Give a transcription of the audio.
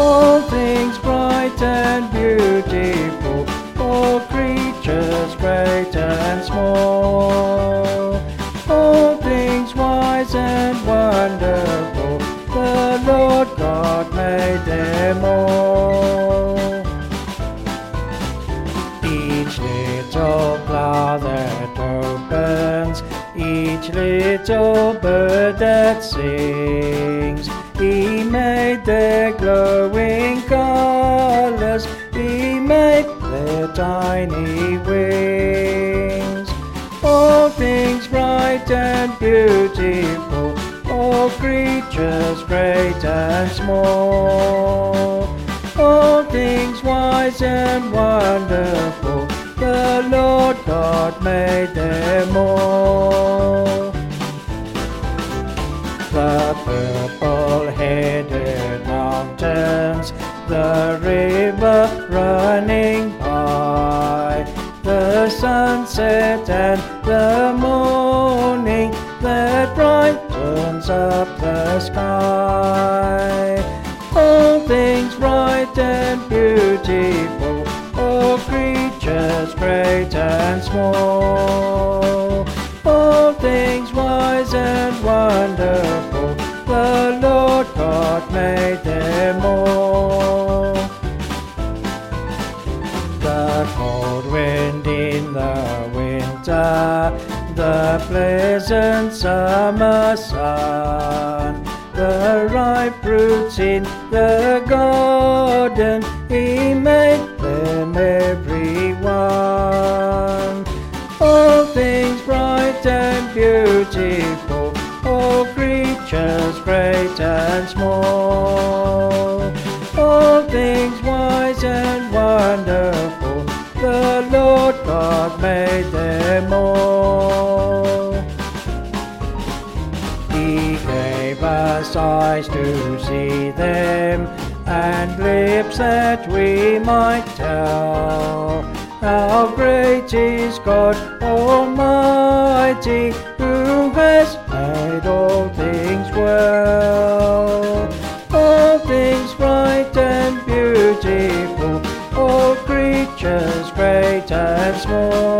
All things bright and beautiful, all creatures great and small. All things wise and wonderful, the Lord God made them all. Each little flower that opens, each little bird that sings, He made their glowing colors, He made their tiny wings. All things bright and beautiful, all creatures great and small. All things wise and wonderful, the Lord God made them all. The purple-headed mountains, the river running by, the sunset and the morning that brightens up the sky. All things bright and beautiful, all creatures great and small. All things wise and wonderful, the Lord God made them all. The cold wind in the winter, the pleasant summer sun, the ripe fruits in the garden, He made them every one. All things bright and beautiful, all creatures great and small. All things wise and wonderful, the Lord God made them all. He gave us eyes to see them, and lips that we might tell how great is God Almighty, who has made all things well. All things bright and beautiful, all creatures great and small.